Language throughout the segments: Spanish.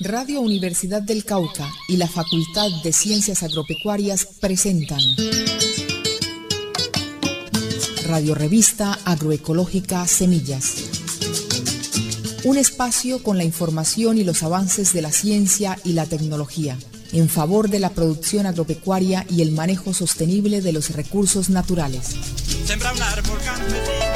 Radio Universidad del Cauca y la Facultad de Ciencias Agropecuarias presentan Radio Revista Agroecológica Semillas. Un espacio con la información y los avances de la ciencia y la tecnología en favor de la producción agropecuaria y el manejo sostenible de los recursos naturales. Sembra un árbol campesino.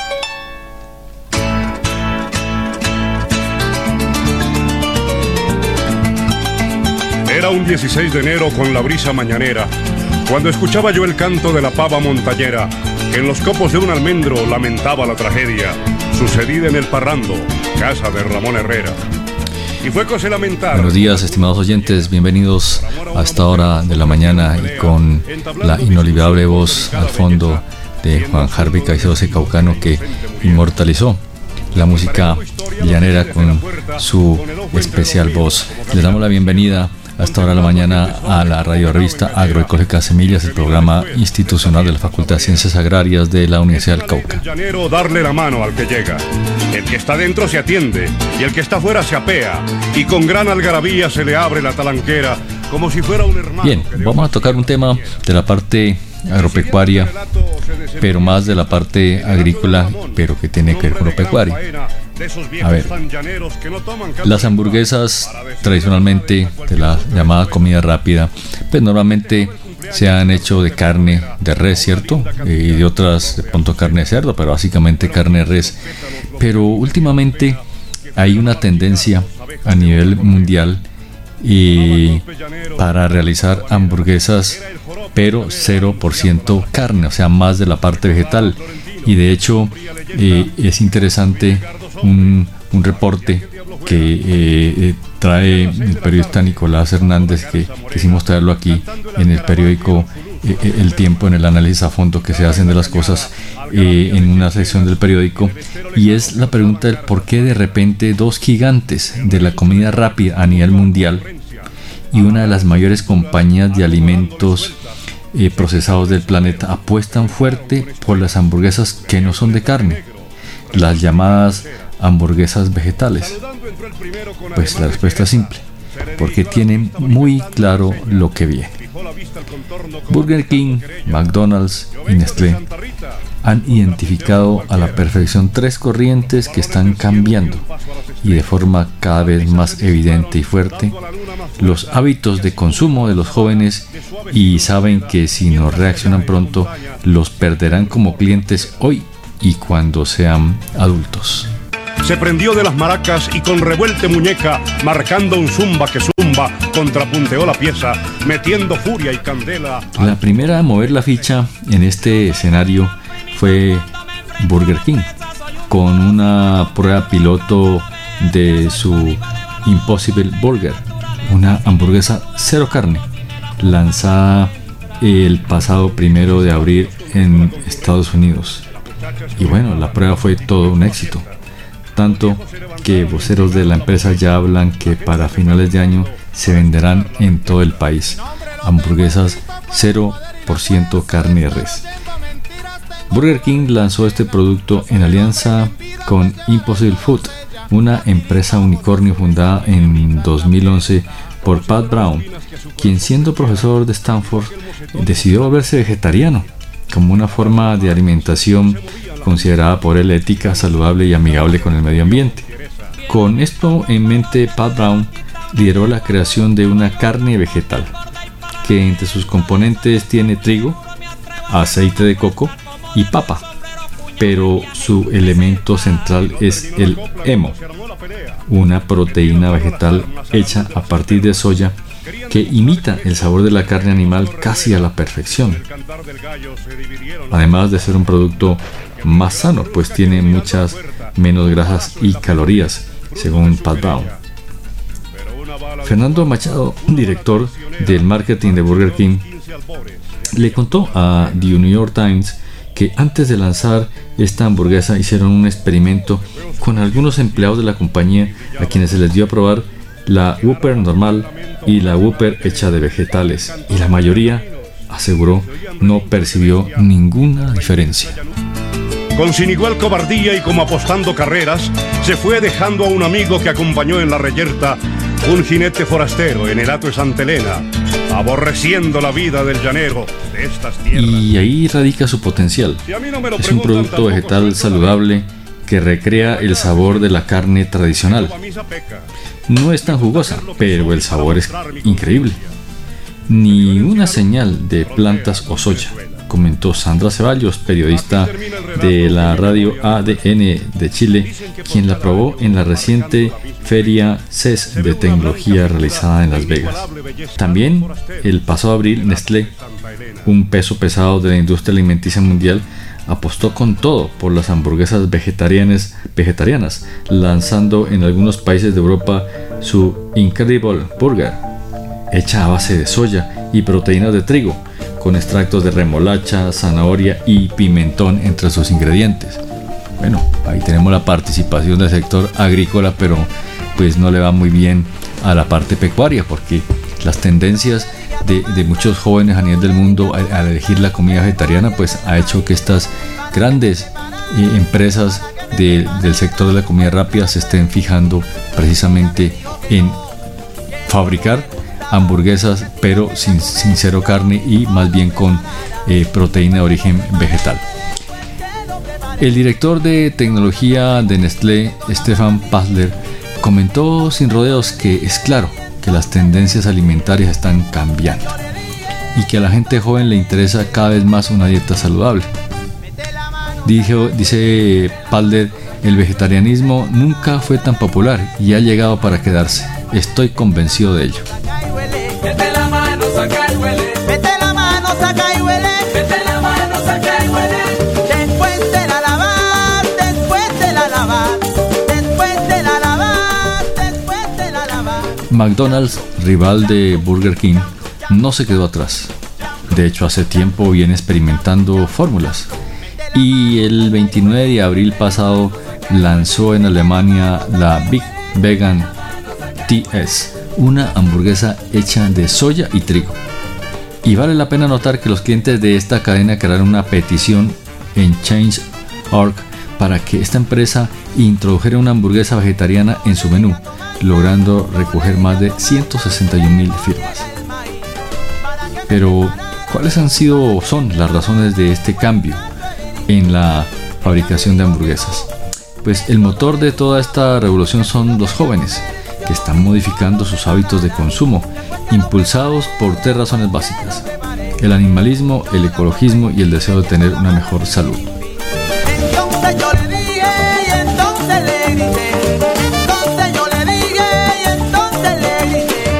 Era un 16 de enero con la brisa mañanera, cuando escuchaba yo el canto de la pava montañera, que en los copos de un almendro lamentaba la tragedia sucedida en el Parrando, casa de Ramón Herrera. Y fue que se lamentaba. Buenos días, estimados oyentes, bienvenidos a esta hora de la mañana y con la inolvidable voz al fondo de Juan Harvey Caicedo Caucano, que inmortalizó la música llanera con su especial voz. Les damos la bienvenida a esta hora de la mañana a la Radio Revista Agroecológica Semillas, el programa institucional de la Facultad de Ciencias Agrarias de la Universidad del Cauca. Darle la mano al que llega. El que está dentro se atiende y el que está fuera se apea, y con gran algarabía se le abre la talanquera como si fuera un hermano. Bien, vamos a tocar un tema de la parte agropecuaria, pero más de la parte agrícola, pero que tiene que ver con lo pecuario. A ver, las hamburguesas tradicionalmente de la llamada comida rápida, pues normalmente se han hecho de carne de res, ¿cierto? Y de otras, de pronto carne de cerdo, pero básicamente carne de res. Pero últimamente hay una tendencia a nivel mundial para realizar hamburguesas, pero 0% carne, o sea, más de la parte vegetal. Y de hecho es interesante un reporte que trae el periodista Nicolás Hernández, que quisimos traerlo aquí en el periódico El Tiempo, en el análisis a fondo que se hacen de las cosas en una sección del periódico, y es la pregunta del por qué de repente dos gigantes de la comida rápida a nivel mundial y una de las mayores compañías de alimentos procesados del planeta apuestan fuerte por las hamburguesas que no son de carne, las llamadas hamburguesas vegetales. Pues la respuesta es simple, porque tienen muy claro lo que viene. Burger King, McDonald's y Nestlé han identificado a la perfección tres corrientes que están cambiando y de forma cada vez más evidente y fuerte los hábitos de consumo de los jóvenes, y saben que si no reaccionan pronto los perderán como clientes hoy y cuando sean adultos. Se prendió de las maracas y con revuelte muñeca, marcando un zumba que zumba, contrapunteó la pieza, metiendo furia y candela. La primera a mover la ficha en este escenario fue Burger King, con una prueba piloto de su Impossible Burger, una hamburguesa cero carne, lanzada el pasado 1 de abril en Estados Unidos. Y bueno, la prueba fue todo un éxito, tanto que voceros de la empresa ya hablan que para finales de año se venderán en todo el país hamburguesas 0% carne de res. Burger King lanzó este producto en alianza con Impossible Food, una empresa unicornio fundada en 2011 por Pat Brown, quien siendo profesor de Stanford decidió volverse vegetariano como una forma de alimentación considerada por él ética, saludable y amigable con el medio ambiente. Con esto en mente, Pat Brown lideró la creación de una carne vegetal que entre sus componentes tiene trigo, aceite de coco y papa, pero su elemento central es el hemo, una proteína vegetal hecha a partir de soya que imita el sabor de la carne animal casi a la perfección, además de ser un producto más sano, pues tiene muchas menos grasas y calorías, según Pat Brown. Fernando Machado, director del marketing de Burger King, le contó a The New York Times que antes de lanzar esta hamburguesa hicieron un experimento con algunos empleados de la compañía, a quienes se les dio a probar la Whopper normal y la Whopper hecha de vegetales, y la mayoría, aseguró, no percibió ninguna diferencia. Con sin igual cobardía y como apostando carreras, se fue dejando a un amigo que acompañó en la reyerta un jinete forastero en el hato de Santa Elena, aborreciendo la vida del llanero de estas tierras. Y ahí radica su potencial. Es un producto vegetal saludable que recrea el sabor de la carne tradicional. No es tan jugosa, pero el sabor es increíble. Ni una señal de plantas o soya, comentó Sandra Ceballos, periodista de la radio ADN de Chile, quien la probó en la reciente Feria CES de tecnología realizada en Las Vegas. También el pasado abril, Nestlé, un peso pesado de la industria alimenticia mundial, apostó con todo por las hamburguesas vegetarianas, lanzando en algunos países de Europa su Incredible Burger, hecha a base de soya y proteínas de trigo, con extractos de remolacha, zanahoria y pimentón entre sus ingredientes. Bueno, ahí tenemos la participación del sector agrícola, pero pues no le va muy bien a la parte pecuaria, porque las tendencias de muchos jóvenes a nivel del mundo al elegir la comida vegetariana pues ha hecho que estas grandes empresas del sector de la comida rápida se estén fijando precisamente en fabricar hamburguesas pero sin cero carne y más bien con proteína de origen vegetal. El director de tecnología de Nestlé, Stefan Passler, comentó sin rodeos que es claro que las tendencias alimentarias están cambiando y que a la gente joven le interesa cada vez más una dieta saludable. Dice Passler, el vegetarianismo nunca fue tan popular y ha llegado para quedarse. Estoy convencido de ello. Mete la mano, saca y huele. Mete la mano, saca y huele. Mete la mano, saca y huele. Después de la lavar, después de la lavar, después de la lavar, después de la lavar. McDonald's, rival de Burger King, no se quedó atrás. De hecho, hace tiempo viene experimentando fórmulas. Y el 29 de abril pasado lanzó en Alemania la Big Vegan TS, una hamburguesa hecha de soya y trigo. Y vale la pena notar que los clientes de esta cadena crearon una petición en Change.org para que esta empresa introdujera una hamburguesa vegetariana en su menú, logrando recoger más de 161,000 firmas. Pero, ¿cuáles han sido o son las razones de este cambio en la fabricación de hamburguesas? Pues el motor de toda esta revolución son los jóvenes, que están modificando sus hábitos de consumo, impulsados por 3 razones básicas: el animalismo, el ecologismo y el deseo de tener una mejor salud. Entonces yo le dije y entonces le grité. Entonces yo le dije y entonces le grité.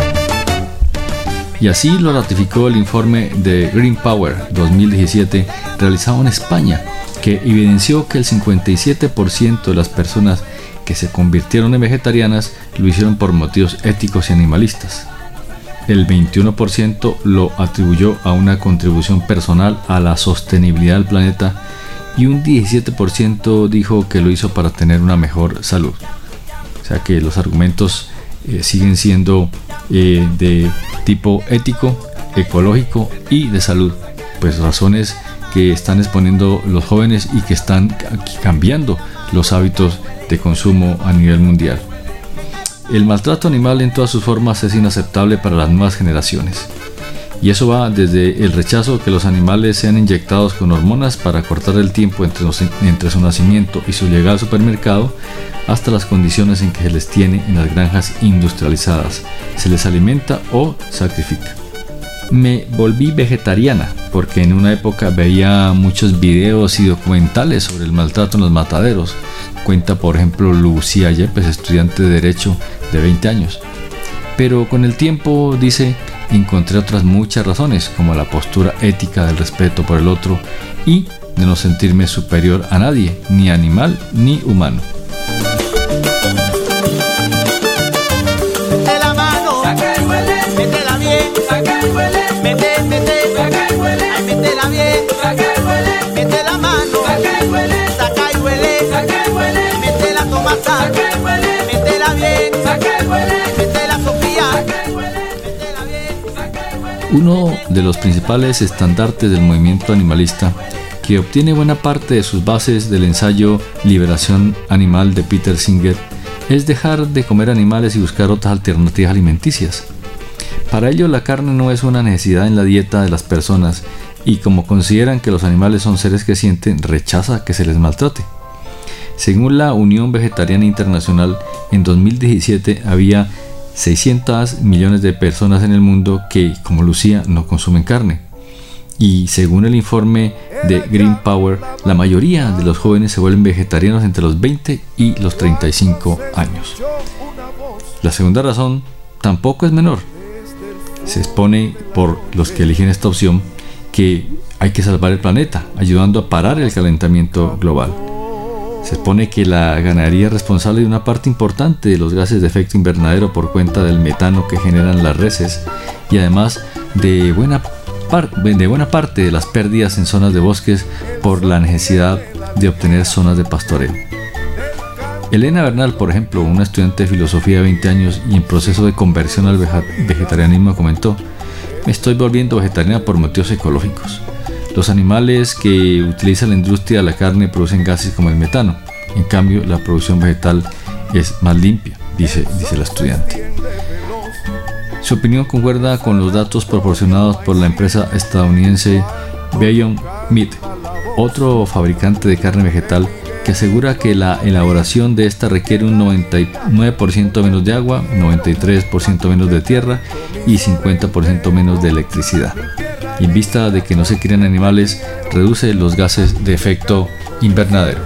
Y así lo ratificó el informe de Green Power 2017 realizado en España, que evidenció que el 57% de las personas que se convirtieron en vegetarianas lo hicieron por motivos éticos y animalistas. El 21% lo atribuyó a una contribución personal a la sostenibilidad del planeta y un 17% dijo que lo hizo para tener una mejor salud. O sea que los argumentos siguen siendo de tipo ético, ecológico y de salud, pues razones que están exponiendo los jóvenes y que están cambiando los hábitos de consumo a nivel mundial. El maltrato animal en todas sus formas es inaceptable para las nuevas generaciones, y eso va desde el rechazo que los animales sean inyectados con hormonas para cortar el tiempo entre su nacimiento y su llegada al supermercado, hasta las condiciones en que se les tiene en las granjas industrializadas, se les alimenta o sacrifica. Me volví vegetariana porque en una época veía muchos videos y documentales sobre el maltrato en los mataderos, cuenta por ejemplo Lucía Yepes, estudiante de Derecho de 20 años. Pero con el tiempo, dice, encontré otras muchas razones, como la postura ética del respeto por el otro y de no sentirme superior a nadie, ni animal ni humano. Mete la mano, saca y huele. Métela bien, saca y huele. Mete, saca y huele. Ay, métela bien, saca y huele. Mete la mano, saca y huele. Saca y huele, saca y huele. Métela tomasa, saca y huele. Métela bien, saca y huele. Métela Sofía, saca y huele. Métela bien, saca y huele. Uno de los principales estandartes del movimiento animalista, que obtiene buena parte de sus bases del ensayo Liberación Animal de Peter Singer, es dejar de comer animales y buscar otras alternativas alimenticias. Para ello, la carne no es una necesidad en la dieta de las personas y como consideran que los animales son seres que sienten, rechaza que se les maltrate. Según la Unión Vegetariana Internacional, en 2017 había 600 millones de personas en el mundo que, como Lucía, no consumen carne. Y según el informe de Green Power, la mayoría de los jóvenes se vuelven vegetarianos entre los 20 y los 35 años. La segunda razón tampoco es menor. Se expone por los que eligen esta opción que hay que salvar el planeta, ayudando a parar el calentamiento global. Se expone que la ganadería es responsable de una parte importante de los gases de efecto invernadero por cuenta del metano que generan las reses y además de buena parte de las pérdidas en zonas de bosques por la necesidad de obtener zonas de pastoreo. Elena Bernal, por ejemplo, una estudiante de filosofía de 20 años y en proceso de conversión al vegetarianismo, comentó: "Me estoy volviendo vegetariana por motivos ecológicos. Los animales que utiliza la industria de la carne producen gases como el metano. En cambio, la producción vegetal es más limpia", dice la estudiante. Su opinión concuerda con los datos proporcionados por la empresa estadounidense Beyond Meat, otro fabricante de carne vegetal, que asegura que la elaboración de esta requiere un 99% menos de agua, 93% menos de tierra y 50% menos de electricidad. En vista de que no se crían animales, reduce los gases de efecto invernadero.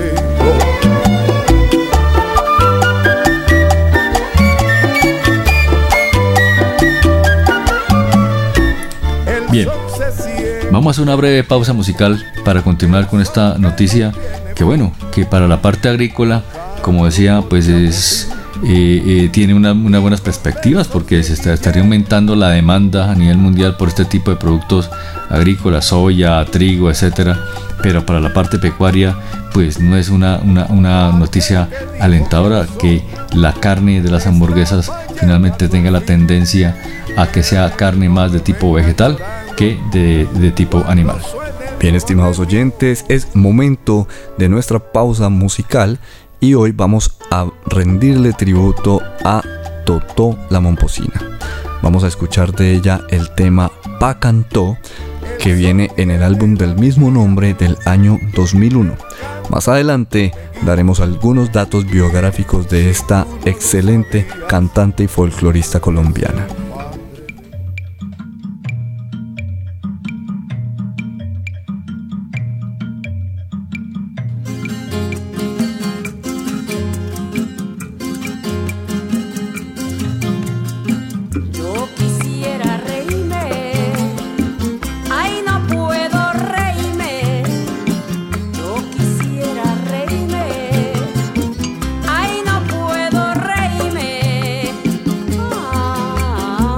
Bien, vamos a hacer una breve pausa musical para continuar con esta noticia que para la parte agrícola, como decía, pues tiene unas buenas perspectivas porque se estaría aumentando la demanda a nivel mundial por este tipo de productos agrícolas, soya, trigo, etcétera. Pero para la parte pecuaria, pues no es una noticia alentadora que la carne de las hamburguesas finalmente tenga la tendencia a que sea carne más de tipo vegetal que de tipo animal. Bien, estimados oyentes, es momento de nuestra pausa musical y hoy vamos a rendirle tributo a Totó la Momposina. Vamos a escuchar de ella el tema Pa Cantó, que viene en el álbum del mismo nombre del año 2001. Más adelante daremos algunos datos biográficos de esta excelente cantante y folclorista colombiana. Ay, no puedo reírme.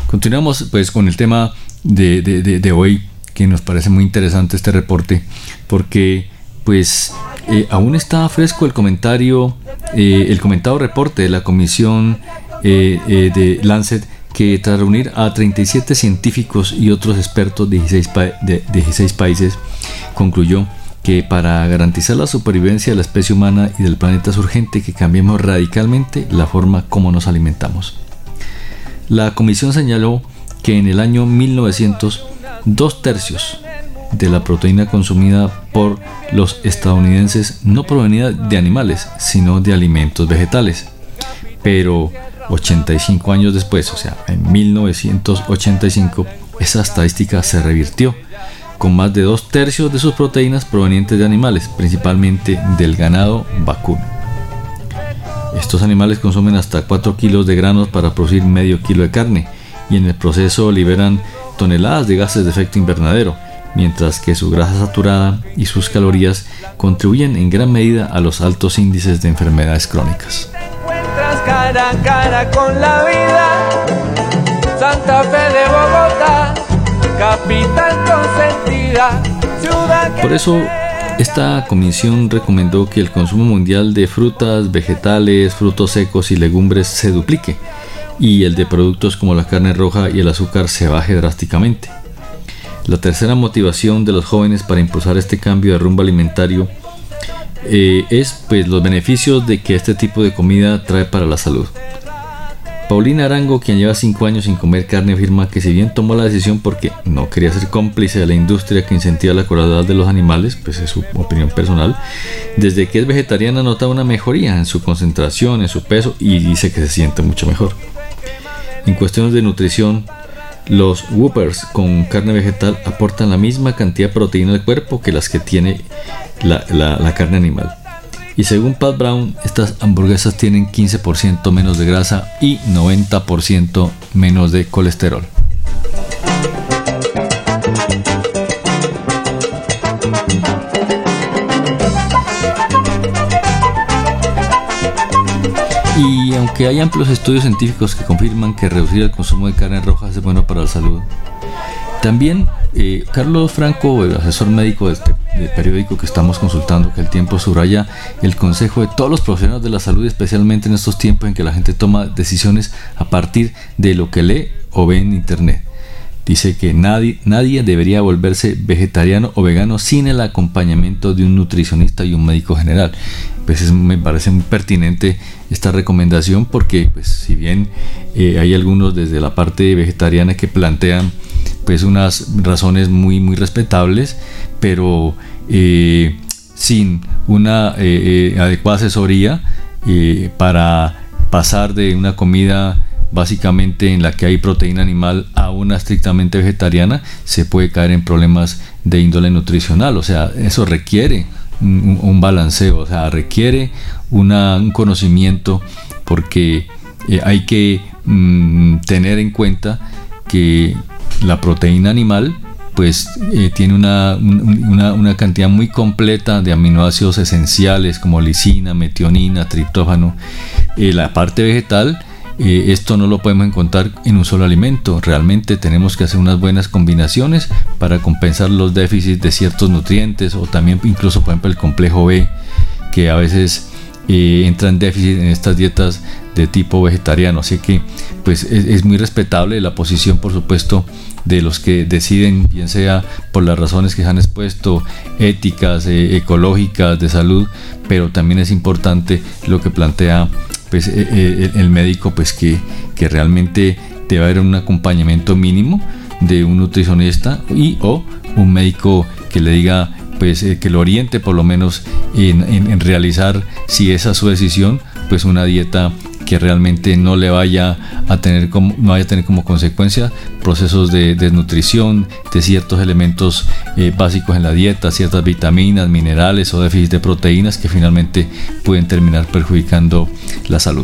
Continuamos pues con el tema de hoy, que nos parece muy interesante este reporte, porque pues aún está fresco el comentado reporte de la comisión de Lancet, que tras reunir a 37 científicos y otros expertos de 16 países, concluyó que para garantizar la supervivencia de la especie humana y del planeta es urgente que cambiemos radicalmente la forma como nos alimentamos. La comisión señaló que en el año 1900, 2/3 de la proteína consumida por los estadounidenses no provenía de animales, sino de alimentos vegetales. Pero 85 años después, o sea, en 1985, esa estadística se revirtió, con más de 2/3 de sus proteínas provenientes de animales, principalmente del ganado vacuno. Estos animales consumen hasta 4 kilos de granos para producir medio kilo de carne, y en el proceso liberan toneladas de gases de efecto invernadero, mientras que su grasa saturada y sus calorías contribuyen en gran medida a los altos índices de enfermedades crónicas. Cara a cara con la vida, Santa Fe de Bogotá, capital consentida, ciudad que... Por eso, esta comisión recomendó que el consumo mundial de frutas, vegetales, frutos secos y legumbres se duplique, y el de productos como la carne roja y el azúcar se baje drásticamente. La tercera motivación de los jóvenes para impulsar este cambio de rumbo alimentario es pues los beneficios de que este tipo de comida trae para la salud. Paulina Arango, quien lleva 5 años sin comer carne, afirma que si bien tomó la decisión porque no quería ser cómplice de la industria que incentiva la crueldad de los animales, pues es su opinión personal, desde que es vegetariana nota una mejoría en su concentración, en su peso, y dice que se siente mucho mejor. En cuestiones de nutrición, los Whoppers con carne vegetal aportan la misma cantidad de proteína al cuerpo que las que tiene la carne animal. Y según Pat Brown, estas hamburguesas tienen 15% menos de grasa y 90% menos de colesterol. Y aunque hay amplios estudios científicos que confirman que reducir el consumo de carne roja es bueno para la salud, también Carlos Franco, el asesor médico del periódico que estamos consultando, que El Tiempo, subraya el consejo de todos los profesionales de la salud, especialmente en estos tiempos en que la gente toma decisiones a partir de lo que lee o ve en internet. Dice que nadie debería volverse vegetariano o vegano sin el acompañamiento de un nutricionista y un médico general. Pues me parece muy pertinente esta recomendación, porque pues, si bien hay algunos desde la parte vegetariana que plantean pues unas razones muy respetables, pero sin una adecuada asesoría para pasar de una comida básicamente en la que hay proteína animal a una estrictamente vegetariana, se puede caer en problemas de índole nutricional. O sea, eso requiere un balanceo, o sea, requiere un conocimiento, porque hay que tener en cuenta que la proteína animal pues tiene una cantidad muy completa de aminoácidos esenciales como lisina, metionina, triptófano. La parte vegetal, esto no lo podemos encontrar en un solo alimento. Realmente tenemos que hacer unas buenas combinaciones para compensar los déficits de ciertos nutrientes, o también incluso por ejemplo el complejo B, que a veces entra en déficit en estas dietas de tipo vegetariano. Así que pues es muy respetable la posición, por supuesto, de los que deciden, bien sea por las razones que se han expuesto, éticas, ecológicas, de salud, pero también es importante lo que plantea pues el médico, pues que realmente debe haber un acompañamiento mínimo de un nutricionista o un médico que le diga, pues que lo oriente por lo menos en realizar, si esa es su decisión, pues una dieta que realmente no le vaya a tener como consecuencia procesos de desnutrición de ciertos elementos básicos en la dieta, ciertas vitaminas, minerales o déficit de proteínas que finalmente pueden terminar perjudicando la salud.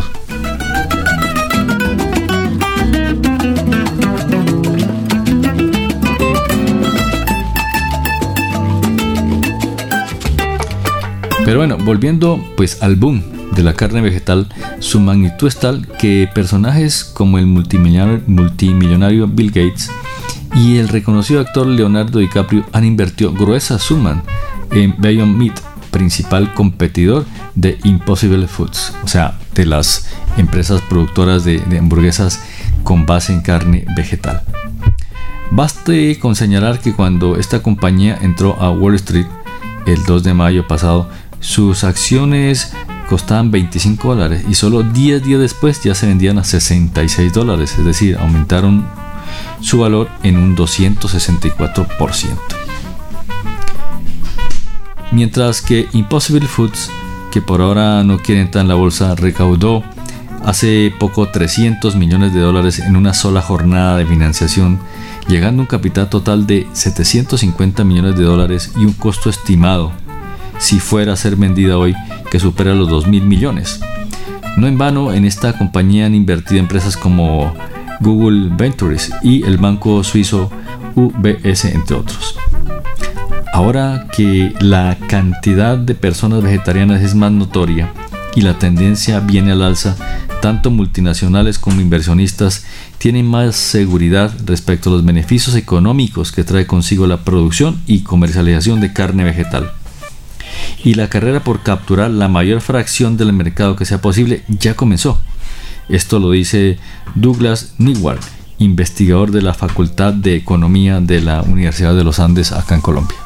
Pero bueno, volviendo pues al boom de la carne vegetal, su magnitud es tal que personajes como el multimillonario Bill Gates y el reconocido actor Leonardo DiCaprio han invertido gruesas sumas en Beyond Meat, principal competidor de Impossible Foods, o sea, de las empresas productoras de hamburguesas con base en carne vegetal. Baste con señalar que cuando esta compañía entró a Wall Street el 2 de mayo pasado, sus acciones costaban $25 y solo 10 días después ya se vendían a $66, es decir, aumentaron su valor en un 264%. Mientras que Impossible Foods, que por ahora no quiere entrar en la bolsa, recaudó hace poco $300 millones en una sola jornada de financiación, llegando a un capital total de $750 millones y un costo estimado, si fuera a ser vendida hoy, que supera los 2.000 millones. No en vano, en esta compañía han invertido empresas como Google Ventures y el banco suizo UBS, entre otros. Ahora que la cantidad de personas vegetarianas es más notoria y la tendencia viene al alza, tanto multinacionales como inversionistas tienen más seguridad respecto a los beneficios económicos que trae consigo la producción y comercialización de carne vegetal. Y la carrera por capturar la mayor fracción del mercado que sea posible ya comenzó. Esto lo dice Douglas Newhart, investigador de la Facultad de Economía de la Universidad de los Andes, acá en Colombia.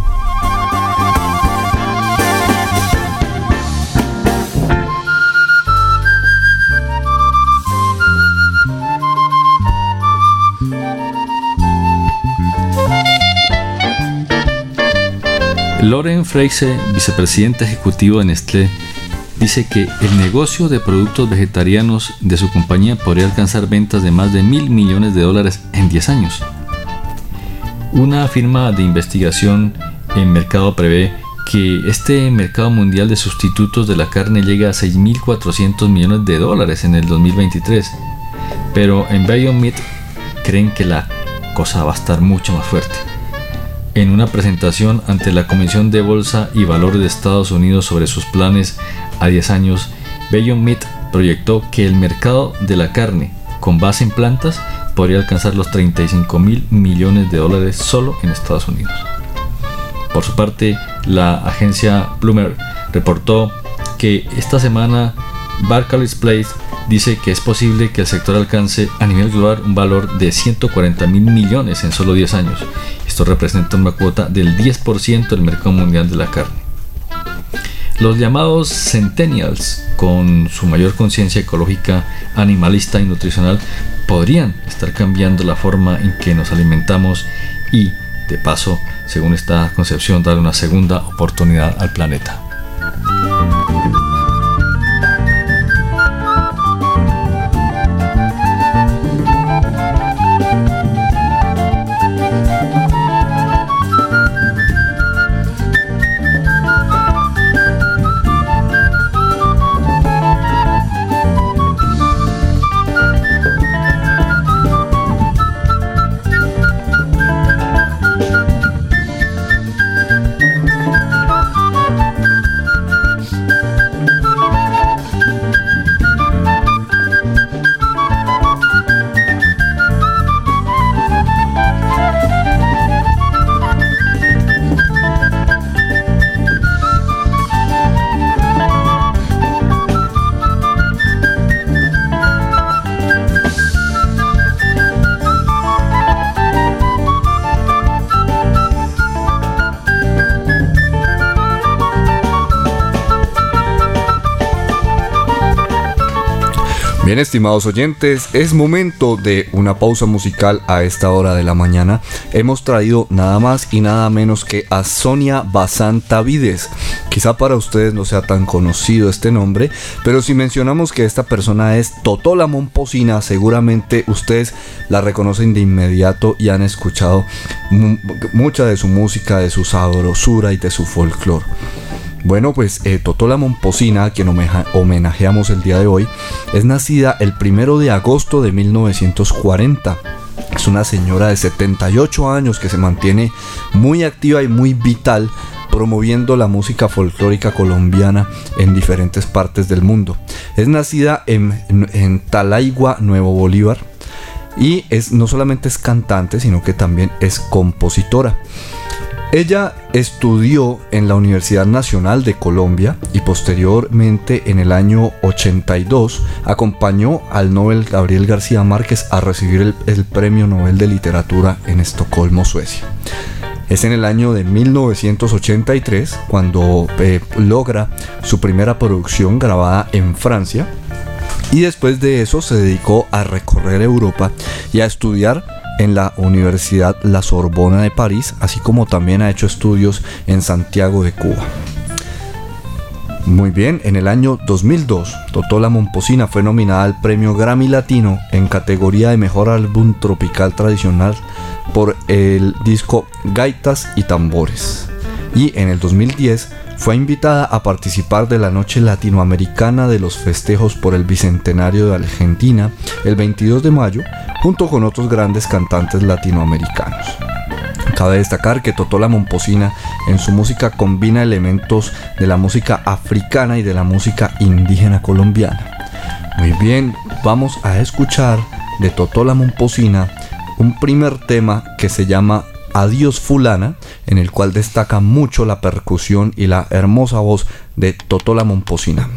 Loren Fraser, vicepresidente ejecutivo de Nestlé, dice que el negocio de productos vegetarianos de su compañía podría alcanzar ventas de más de $1.000 millones en 10 años. Una firma de investigación en mercado prevé que este mercado mundial de sustitutos de la carne llegue a $6.400 millones en el 2023, pero en Beyond Meat creen que la cosa va a estar mucho más fuerte. En una presentación ante la Comisión de Bolsa y Valores de Estados Unidos sobre sus planes a 10 años, Beyond Meat proyectó que el mercado de la carne con base en plantas podría alcanzar los $35.000 millones solo en Estados Unidos. Por su parte, la agencia Bloomberg reportó que esta semana Barclays Place dice que es posible que el sector alcance a nivel global un valor de $140.000 millones en solo 10 años. Esto representa una cuota del 10% del mercado mundial de la carne. Los llamados Centennials, con su mayor conciencia ecológica, animalista y nutricional, podrían estar cambiando la forma en que nos alimentamos y, de paso, según esta concepción, darle una segunda oportunidad al planeta. Bien, estimados oyentes, es momento de una pausa musical a esta hora de la mañana. Hemos traído nada más y nada menos que a Sonia Bazán Tavides. Quizá para ustedes no sea tan conocido este nombre, pero si mencionamos que esta persona es Totó la Momposina, seguramente ustedes la reconocen de inmediato y han escuchado mucha de su música, de su sabrosura y de su folclore. Bueno, pues Totó la Momposina, a quien homenajeamos el día de hoy, es nacida el 1 de agosto de 1940 Es una señora de 78 años que se mantiene muy activa y muy vital, promoviendo la música folclórica colombiana en diferentes partes del mundo. Es nacida en Talaigua, Nuevo Bolívar, y no solamente es cantante, sino que también es compositora. Ella estudió en la Universidad Nacional de Colombia y posteriormente en el año 82 acompañó al Nobel Gabriel García Márquez a recibir el Premio Nobel de Literatura en Estocolmo, Suecia. Es en el año de 1983 cuando logra su primera producción grabada en Francia, y después de eso se dedicó a recorrer Europa y a estudiar en la Universidad La Sorbona de París, así como también ha hecho estudios en Santiago de Cuba. Muy bien, en el año 2002, Totó La Momposina fue nominada al Premio Grammy Latino en categoría de Mejor Álbum Tropical Tradicional por el disco Gaitas y Tambores. Y en el 2010 fue invitada a participar de la Noche Latinoamericana de los festejos por el Bicentenario de Argentina el 22 de mayo, junto con otros grandes cantantes latinoamericanos. Cabe destacar que Totó La Momposina en su música combina elementos de la música africana y de la música indígena colombiana. Muy bien, vamos a escuchar de Totó La Momposina un primer tema que se llama Adiós Fulana, en el cual destaca mucho la percusión y la hermosa voz de Totó La Momposina.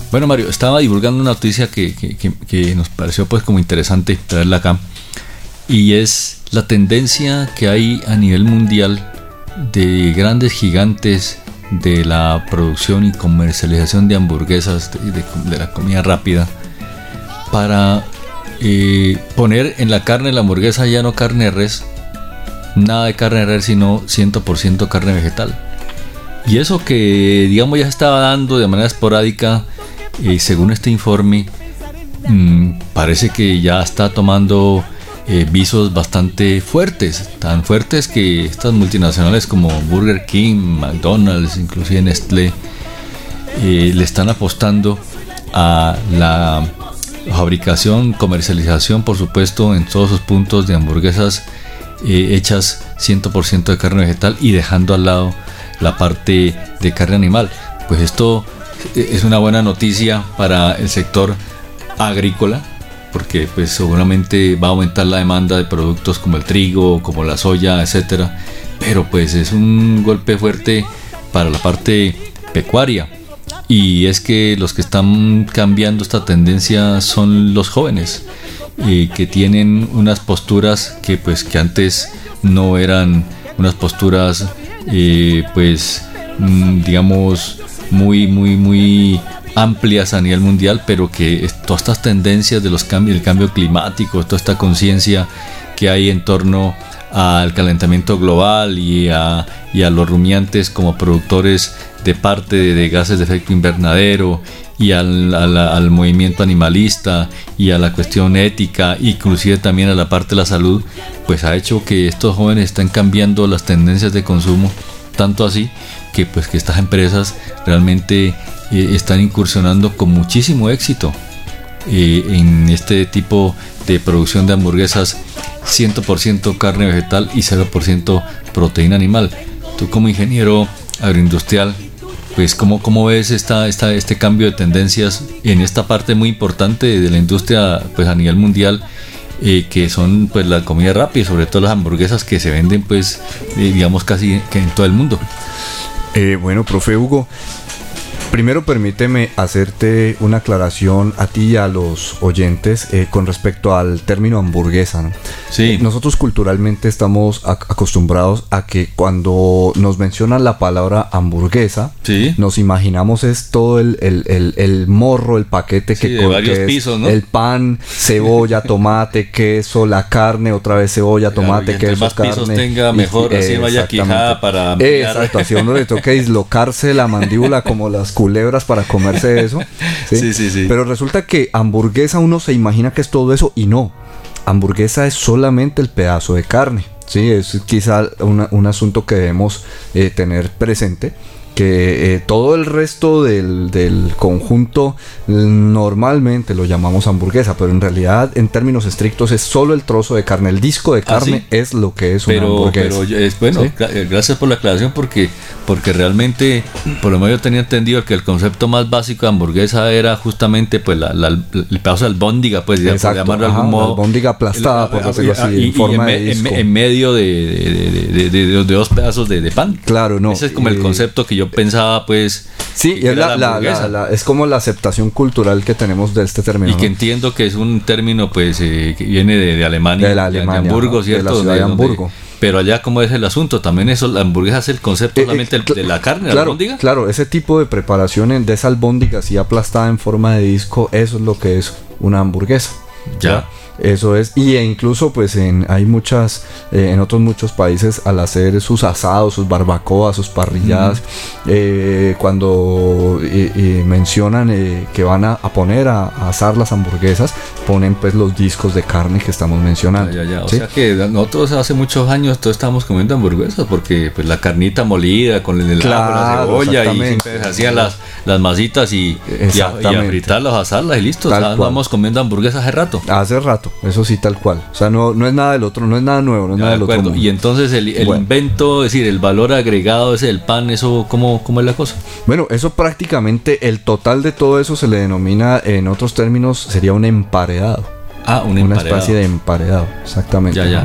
Bueno, Mario, estaba divulgando una noticia que nos pareció pues como interesante traerla acá, y es la tendencia que hay a nivel mundial de grandes gigantes de la producción y comercialización de hamburguesas, de la comida rápida, para poner en la carne de la hamburguesa ya no carne de res, nada de carne de res, sino 100% carne vegetal. Y eso que digamos ya se estaba dando de manera esporádica, según este informe, parece que ya está tomando visos bastante fuertes, tan fuertes que estas multinacionales como Burger King, McDonald's, inclusive Nestlé, le están apostando a la fabricación, comercialización, por supuesto, en todos sus puntos de hamburguesas hechas 100% de carne vegetal y dejando al lado la parte de carne animal. Pues esto es una buena noticia para el sector agrícola, porque pues seguramente va a aumentar la demanda de productos como el trigo, como la soya, etcétera, pero pues es un golpe fuerte para la parte pecuaria. Y es que los que están cambiando esta tendencia son los jóvenes, que tienen unas posturas que antes no eran unas posturas digamos muy amplias a nivel mundial, pero que todas estas tendencias de el cambio climático, toda esta conciencia que hay en torno al calentamiento global y a los rumiantes como productores de parte de gases de efecto invernadero, y al movimiento animalista y a la cuestión ética, inclusive también a la parte de la salud, pues ha hecho que estos jóvenes estén cambiando las tendencias de consumo, tanto así que estas empresas realmente están incursionando con muchísimo éxito en este tipo de producción de hamburguesas 100% carne vegetal y 0% proteína animal. Tú como ingeniero agroindustrial, pues ¿cómo ves este cambio de tendencias en esta parte muy importante de la industria pues a nivel mundial, que son pues la comida rápida, sobre todo las hamburguesas que se venden pues digamos casi que en todo el mundo? Bueno, profe Hugo, primero permíteme hacerte una aclaración a ti y a los oyentes con respecto al término hamburguesa, ¿no? Sí. Nosotros culturalmente estamos acostumbrados a que cuando nos mencionan la palabra hamburguesa, sí, nos imaginamos es todo el morro, el paquete sí, de varios pisos, ¿no? El pan, cebolla, tomate, queso, la carne, otra vez cebolla, tomate, claro, queso, más carne. Pisos tenga mejor, así vaya quijada para ampliar. Exacto, así a uno le toca dislocarse la mandíbula como las culebras para comerse eso. Sí. Pero resulta que hamburguesa uno se imagina que es todo eso y no. Hamburguesa es solamente el pedazo de carne. Sí, es quizá un asunto que debemos tener presente, que todo el resto del conjunto normalmente lo llamamos hamburguesa, pero en realidad en términos estrictos es solo el trozo de carne, el disco de carne. ¿Sí? Es lo que es una hamburguesa. Pero es bueno, ¿sí? Gracias por la aclaración, porque realmente, por lo menos yo tenía entendido que el concepto más básico de hamburguesa era justamente pues el pedazo de albóndiga, pues por llamarlo de algún modo, la albóndiga aplastada, por decirlo así, en forma de disco, en medio de dos pedazos de pan. Claro, no. Ese es como el concepto que yo pensaba, pues. Sí, y es es como la aceptación cultural que tenemos de este término, y que entiendo que es un término pues que viene de Alemania, de Hamburgo, ¿cierto? De la ciudad de Hamburgo. Pero allá, ¿cómo es el asunto? También eso, la hamburguesa es el concepto solamente de la carne, la albóndiga. Claro, ese tipo de preparación de esa albóndiga así aplastada en forma de disco, eso es lo que es una hamburguesa. Ya. Eso es, y incluso pues hay muchas, en otros muchos países, al hacer sus asados, sus barbacoas, sus parrilladas, cuando mencionan que van a poner a asar las hamburguesas, ponen pues los discos de carne que estamos mencionando. Ya. O ¿sí? sea que nosotros hace muchos años todos estábamos comiendo hamburguesas, porque pues la carnita molida con el helado, la cebolla, y siempre se hacían las masitas y a fritarlas, a asarlas y listo. Vamos comiendo hamburguesas hace rato. Eso sí, tal cual. O sea, no es nada del otro, no es nada nuevo, no es nada del otro mundo. Y entonces el invento, es decir, el valor agregado ese del pan, eso ¿cómo es la cosa? Bueno, eso prácticamente, el total de todo eso se le denomina, en otros términos, sería un emparedado. Una especie de emparedado, exactamente. Ya.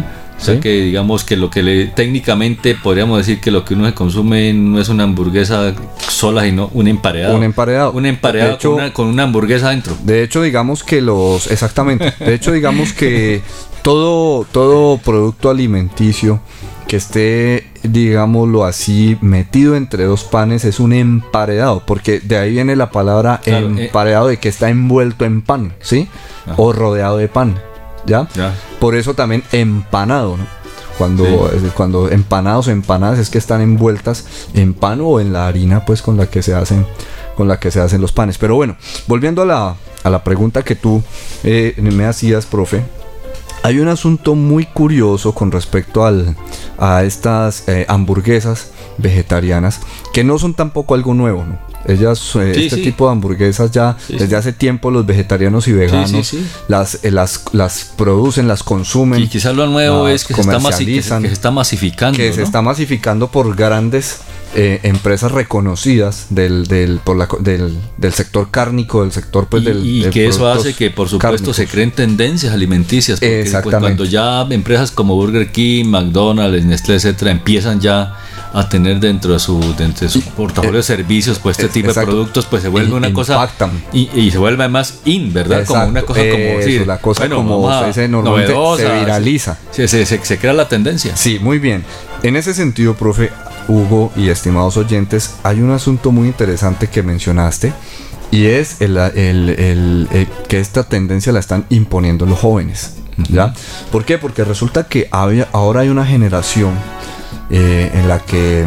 O sea que digamos que lo que técnicamente podríamos decir que lo que uno se consume no es una hamburguesa sola, sino un emparedado. Un emparedado. Un emparedado De hecho, con una hamburguesa adentro. De hecho, digamos que exactamente. De hecho, digamos que todo producto alimenticio que esté, digámoslo así, metido entre dos panes es un emparedado, porque de ahí viene la palabra emparedado, de que está envuelto en pan, ¿sí? Ajá. O rodeado de pan, ¿ya? Por eso también empanado, ¿no? Cuando empanados o empanadas es que están envueltas en pan o en la harina, pues con la que se hacen los panes. Pero bueno, volviendo a la pregunta que tú me hacías, profe. Hay un asunto muy curioso con respecto a estas hamburguesas vegetarianas, que no son tampoco algo nuevo, ¿no? Ellas, tipo de hamburguesas ya desde hace tiempo los vegetarianos y veganos las producen, las consumen. Y quizás lo nuevo es que se está masificando. Que se está masificando por grandes empresas reconocidas del sector cárnico, del sector pues y que eso hace que por supuesto cárnicos se creen tendencias alimenticias, porque pues, cuando ya empresas como Burger King, McDonald's, Nestlé, etcétera, empiezan ya a tener dentro de su portafolio de servicios pues este tipo de productos, pues se vuelve una cosa y se vuelve además ¿verdad? Exacto. Como una cosa como la cosa como normalmente se viraliza, se crea la tendencia. Sí, muy bien. En ese sentido, profe Hugo y estimados oyentes, hay un asunto muy interesante que mencionaste, y es que esta tendencia la están imponiendo los jóvenes, ¿ya? ¿Por qué? Porque resulta que ahora hay una generación en la que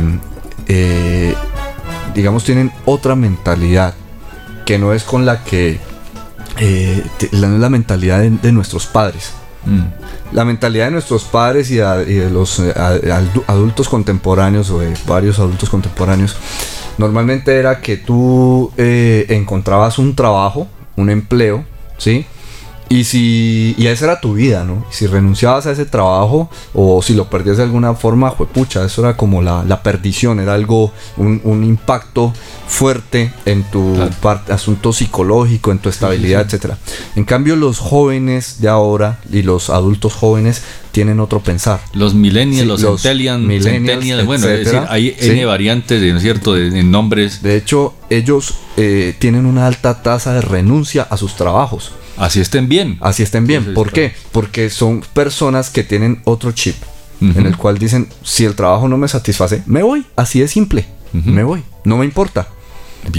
digamos tienen otra mentalidad que no es con la que no es la mentalidad de nuestros padres. La mentalidad de nuestros padres y de los adultos contemporáneos, o de varios adultos contemporáneos, normalmente era que tú encontrabas un trabajo, un empleo, ¿sí? Y esa era tu vida, ¿no? Si renunciabas a ese trabajo o si lo perdías de alguna forma, juepucha, eso era como la perdición, era algo, un impacto fuerte en tu asunto psicológico, en tu estabilidad, etcétera. En cambio, los jóvenes de ahora y los adultos jóvenes tienen otro pensar. Los millennials, los centennials, bueno, es decir, hay N variantes, ¿no es cierto?, en nombres. De hecho, ellos tienen una alta tasa de renuncia a sus trabajos. Así estén bien. ¿Por qué? Porque son personas que tienen otro chip, en el cual dicen, si el trabajo no me satisface, me voy. Así de simple. Me voy. No me importa. Bien.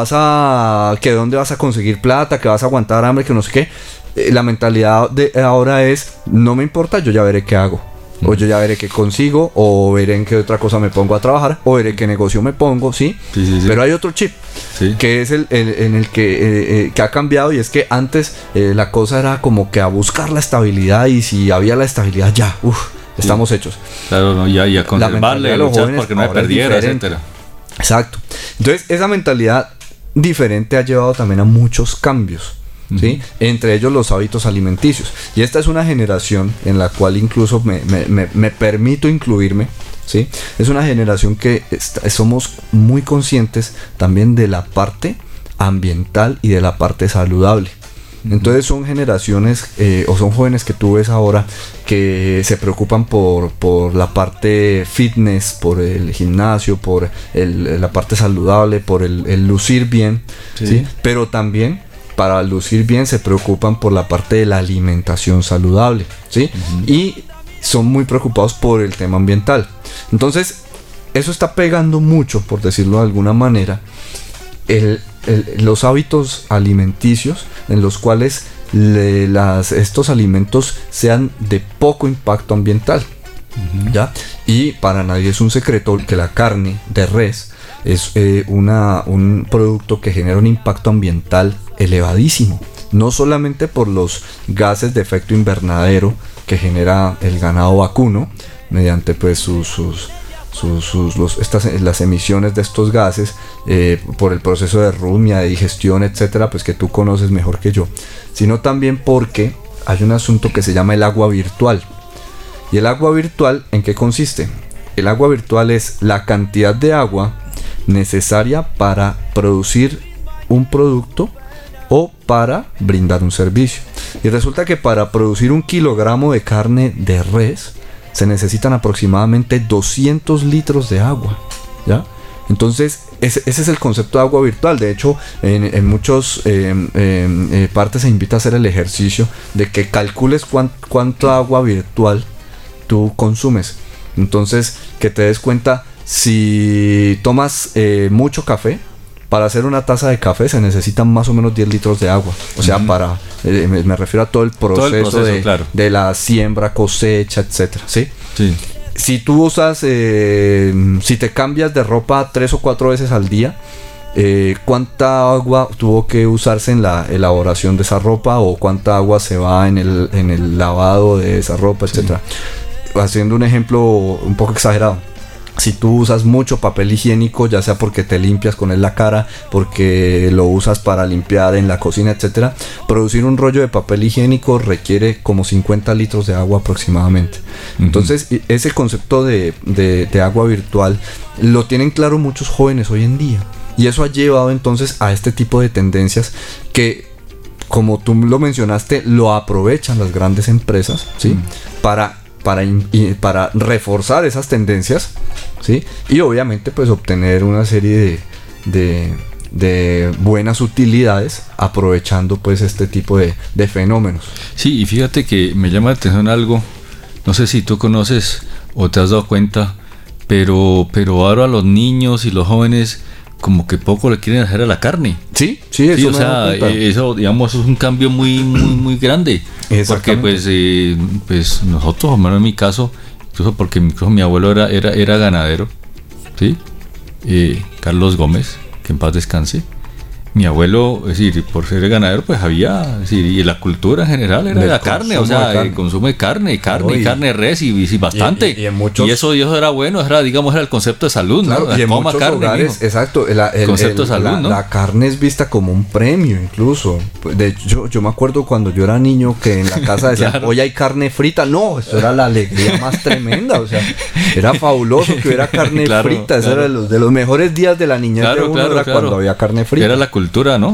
Que dónde vas a conseguir plata, que vas a aguantar hambre, que no sé qué. La mentalidad de ahora es, no me importa, yo ya veré qué hago. O yo ya veré qué consigo, o veré en qué otra cosa me pongo a trabajar, o veré qué negocio me pongo, ¿sí? Sí. Pero hay otro chip, que es en el que ha cambiado, y es que antes la cosa era como que a buscar la estabilidad, y si había la estabilidad ya, estamos hechos. Claro, no, ya conservarle, luchar porque no me perdiera, etcétera. Exacto. Entonces, esa mentalidad diferente ha llevado también a muchos cambios, ¿sí? Entre ellos los hábitos alimenticios. Y esta es una generación en la cual incluso me permito incluirme, ¿sí? Es una generación que somos muy conscientes también de la parte ambiental y de la parte saludable. Entonces son generaciones o son jóvenes que tú ves ahora que se preocupan por la parte fitness, por el gimnasio, por la parte saludable, por el lucir bien, ¿sí? Pero también para lucir bien se preocupan por la parte de la alimentación saludable, ¿sí? Y son muy preocupados por el tema ambiental. Entonces eso está pegando mucho, por decirlo de alguna manera, los hábitos alimenticios en los cuales estos alimentos sean de poco impacto ambiental, ¿ya? Y para nadie es un secreto que la carne de res es un producto que genera un impacto ambiental elevadísimo, no solamente por los gases de efecto invernadero que genera el ganado vacuno mediante pues las emisiones de estos gases, por el proceso de rumia, de digestión, etcétera, pues que tú conoces mejor que yo, sino también porque hay un asunto que se llama el agua virtual. ¿Y el agua virtual en qué consiste? El agua virtual es la cantidad de agua necesaria para producir un producto o para brindar un servicio. Y resulta que para producir 1 kilogramo de carne de res se necesitan aproximadamente 200 litros de agua, ¿ya? Entonces, ese es el concepto de agua virtual. De hecho, en muchas partes se invita a hacer el ejercicio de que calcules cuánta agua virtual tú consumes. Entonces, que te des cuenta, si tomas mucho café, para hacer una taza de café se necesitan más o menos 10 litros de agua. O sea, para me refiero a todo el proceso claro, de la siembra, cosecha, etcétera, ¿sí? Sí. Si tú usas, si te cambias de ropa 3 o 4 veces al día, ¿cuánta agua tuvo que usarse en la elaboración de esa ropa? ¿O cuánta agua se va en el lavado de esa ropa, etcétera? Haciendo un ejemplo un poco exagerado. Si tú usas mucho papel higiénico, ya sea porque te limpias con él la cara, porque lo usas para limpiar en la cocina, etcétera, producir un rollo de papel higiénico requiere como 50 litros de agua aproximadamente. Entonces, ese concepto de agua virtual lo tienen claro muchos jóvenes hoy en día. Y eso ha llevado entonces a este tipo de tendencias que, como tú lo mencionaste, lo aprovechan las grandes empresas, ¿sí? Para reforzar esas tendencias, ¿sí? Y obviamente pues obtener una serie de buenas utilidades aprovechando pues este tipo de fenómenos. Sí, y fíjate que me llama la atención algo, no sé si tú conoces o te has dado cuenta, pero ahora los niños y los jóvenes como que poco le quieren hacer a la carne. Sí, eso o sea, eso, digamos, es un cambio muy grande. Porque pues nosotros, hermano, en mi caso, incluso porque incluso mi abuelo era ganadero, ¿sí? Carlos Gómez, que en paz descanse. Mi abuelo, es decir, por ser ganadero, pues había, es decir, y la cultura en general era la carne, o sea, el consumo de carne de res y bastante. Y eso era bueno, digamos, era el concepto de salud, claro, ¿no? Y en muchos hogares, mijo. Exacto, el concepto de salud, ¿no? La carne es vista como un premio, incluso. De hecho, yo me acuerdo cuando yo era niño que en la casa decían, claro, hoy hay carne frita. No, eso era la alegría más tremenda, o sea, era fabuloso que hubiera carne frita. Eso era de los mejores días de la niñez de uno, era cuando había carne frita. Era la cultura, ¿no?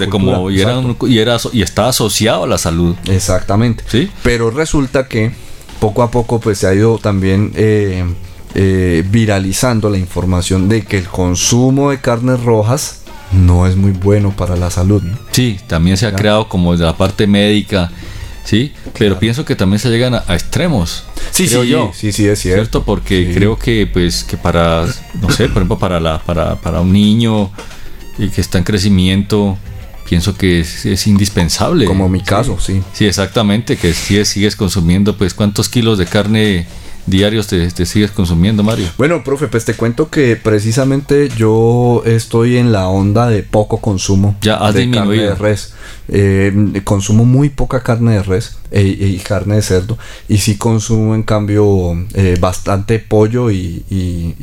Y está asociado a la salud. Exactamente. ¿Sí? Pero resulta que poco a poco pues se ha ido también viralizando la información de que el consumo de carnes rojas no es muy bueno para la salud, ¿no? Sí, también se ha creado como desde la parte médica, ¿sí? Pero pienso que también se llegan a extremos. Sí, es cierto. Porque creo que pues que para, no sé, por ejemplo, para un niño y que está en crecimiento, pienso que es indispensable. Como mi caso, sí. Sí, exactamente, que sigues consumiendo, pues, ¿cuántos kilos de carne diarios te sigues consumiendo, Mario? Bueno, profe, pues te cuento que precisamente yo estoy en la onda de poco consumo. Ya has disminuido. Carne de res. Consumo muy poca carne de res y carne de cerdo. Y sí consumo, en cambio, bastante pollo y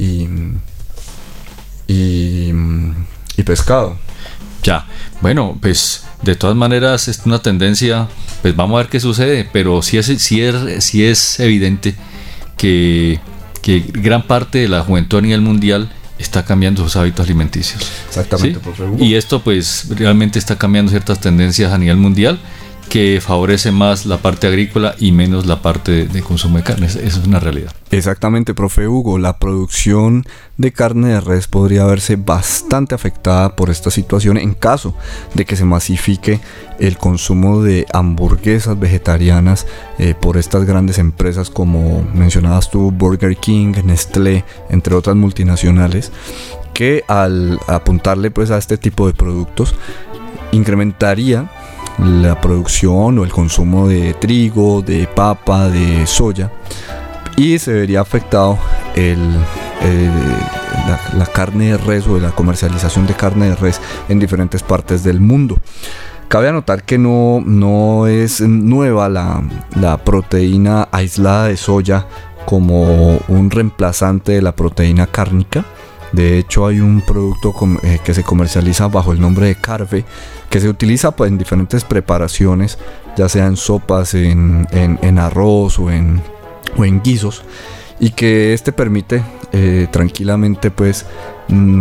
pescado. Ya, bueno, pues de todas maneras es una tendencia, pues vamos a ver qué sucede, pero sí es evidente que gran parte de la juventud a nivel mundial está cambiando sus hábitos alimenticios. Exactamente, ¿sí? Y esto pues realmente está cambiando ciertas tendencias a nivel mundial que favorece más la parte agrícola y menos la parte de consumo de carne. Eso es una realidad. Exactamente, profe Hugo. La producción de carne de res podría verse bastante afectada por esta situación en caso de que se masifique el consumo de hamburguesas vegetarianas por estas grandes empresas como mencionabas tú, Burger King, Nestlé, entre otras multinacionales, que al apuntarle pues a este tipo de productos incrementaría la producción o el consumo de trigo, de papa, de soya, y se vería afectado la carne de res o la comercialización de carne de res en diferentes partes del mundo. Cabe anotar que no es nueva la proteína aislada de soya como un reemplazante de la proteína cárnica. De hecho, hay un producto que se comercializa bajo el nombre de Carve, que se utiliza pues, en diferentes preparaciones, ya sea en sopas, en arroz o en guisos, y que permite tranquilamente pues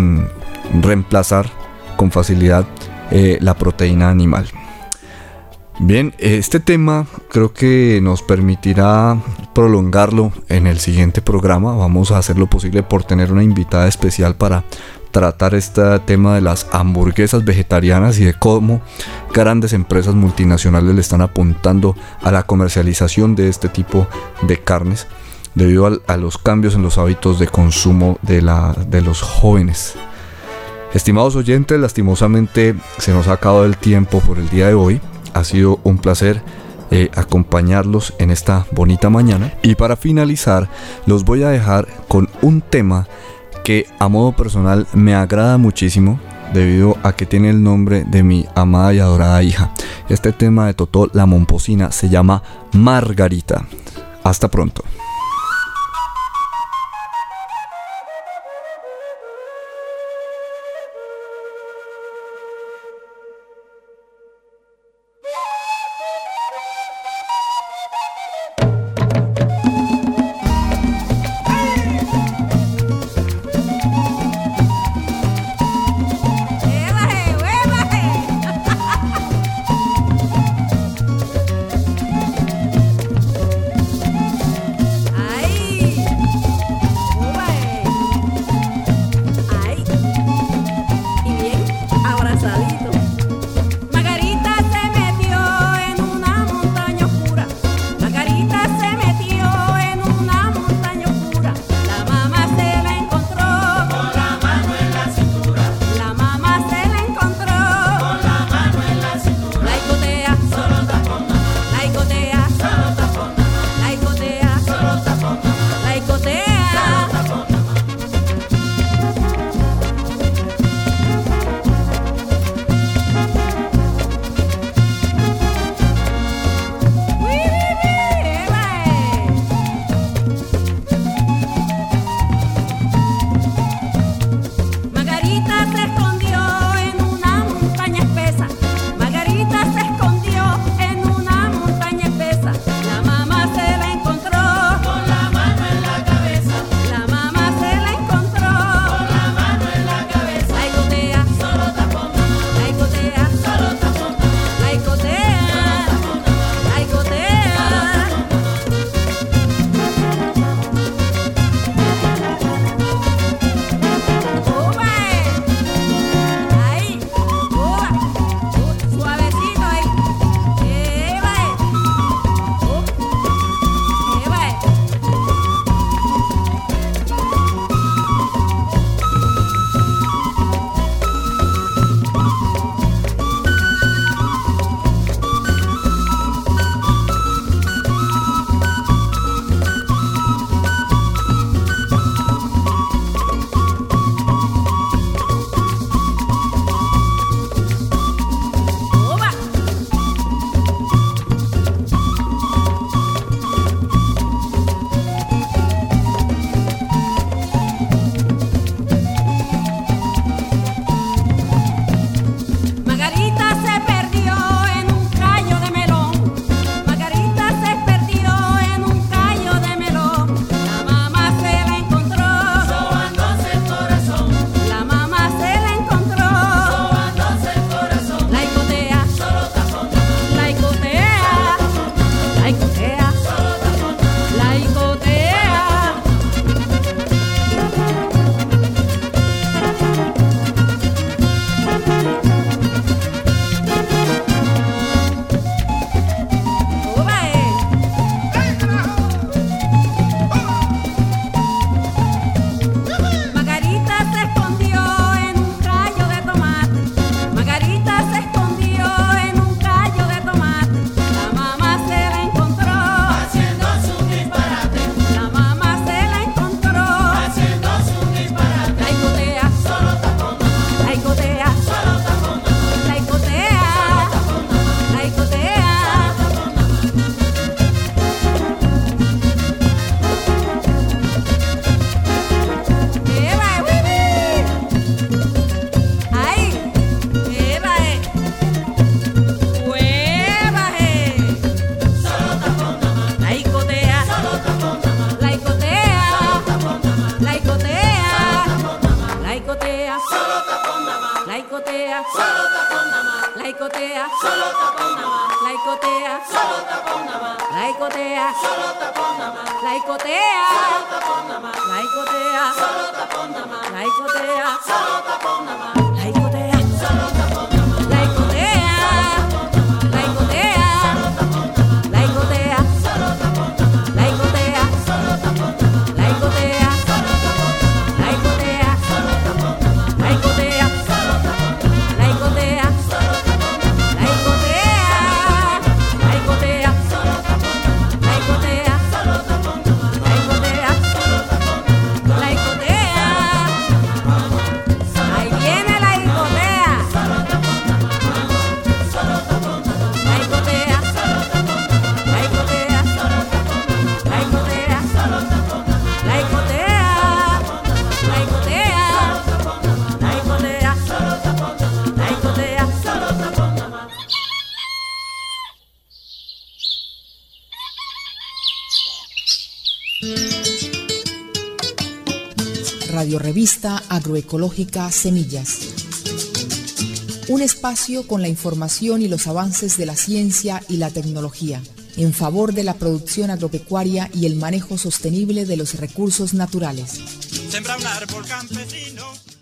reemplazar con facilidad la proteína animal. Bien, este tema creo que nos permitirá prolongarlo en el siguiente programa. Vamos a hacer lo posible por tener una invitada especial para tratar este tema de las hamburguesas vegetarianas y de cómo grandes empresas multinacionales le están apuntando a la comercialización de este tipo de carnes debido a los cambios en los hábitos de consumo de los jóvenes. Estimados oyentes, lastimosamente se nos ha acabado el tiempo por el día de hoy. Ha sido un placer acompañarlos en esta bonita mañana. Y para finalizar, los voy a dejar con un tema que a modo personal me agrada muchísimo debido a que tiene el nombre de mi amada y adorada hija. Este tema de Totó la Momposina se llama Margarita. Hasta pronto. icotea, solo tapón nada más. La icotea, solo tapón nada más. La icotea, solo tapón nada más. La icotea, solo tapón nada más. La icotea, solo tapón nada más. La icotea, solo tapón nada más. La icotea, solo tapón nada más. La icotea, la icotea, la icotea, solo tapón nada más. La icotea, solo tapón nada más. La icotea, solo tapón nada más. La icotea, solo tapón nada más. La icotea, solo tapón nada más. La icotea, solo tapón nada más. La icotea, solo tapón nada más. La icotea, solo tapón nada más. La icotea, solo tapón nada más. La icotea, ahí viene la icotea. Solo tapón nada más. Solo tapón nada más. La icotea, solo tapón nada más. La icotea, solo tapón nada más. La icotea, solo tapón nada más. La icotea, la icotea, la icotea, solo tapón nada más. La icotea, solo tapón nada más. Radio Revista Agroecológica Semillas. Un espacio con la información y los avances de la ciencia y la tecnología en favor de la producción agropecuaria y el manejo sostenible de los recursos naturales. Sembra un árbol campesino.